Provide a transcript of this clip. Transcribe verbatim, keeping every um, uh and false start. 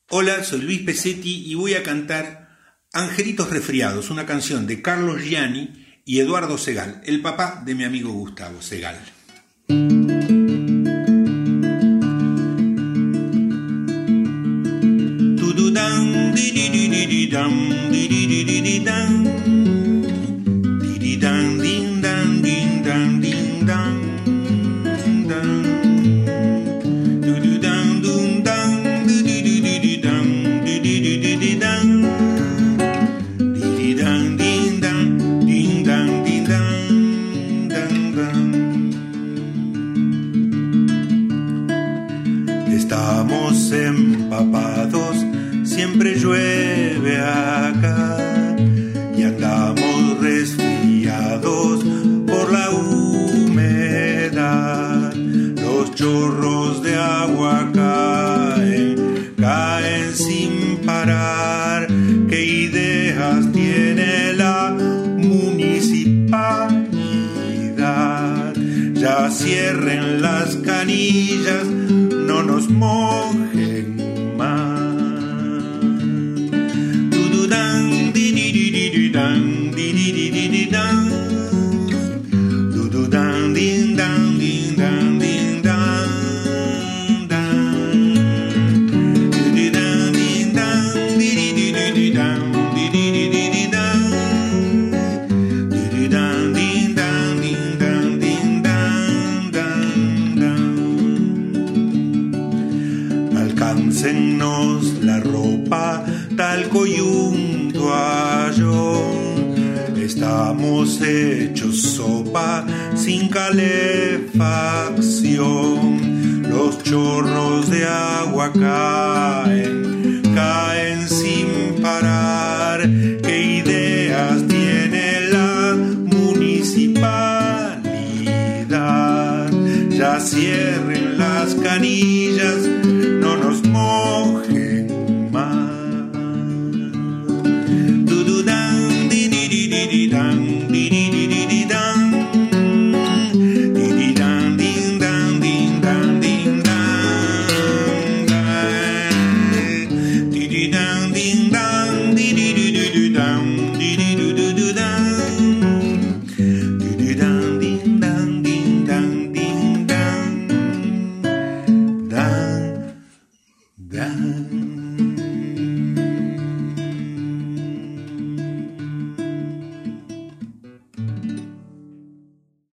Hola, soy Luis Pesetti y voy a cantar Angelitos Resfriados, una canción de Carlos Gianni y Eduardo Segal, el papá de mi amigo Gustavo Segal. Tududam, dididididam, dididididam, dididam, dindam, dindam, dindam, dam. Tududam, dundam, dididididam, dididididam, dididam, dindam, dindam, dindam, dam, dam. Estamos empapados, siempre llueve acá y andamos resfriados por la humedad. Los chorros de agua caen, caen sin parar. ¿Qué ideas tiene la municipalidad? Ya cierren las canillas, no nos mojen más. Dududam, dididididam, dididididam, dududam, dindam, dindam, dindam, dam. Dududam, dindam, dididididam, dididididam, dududam, dindam, dindam, dindam, dam, dam. Alcáncennos la ropa, talco y un toallón. Estamos hechos sopa sin calefacción. Los chorros de agua caen, caen sin parar. ¿Qué ideas tiene la municipalidad? Ya cierren las canillas,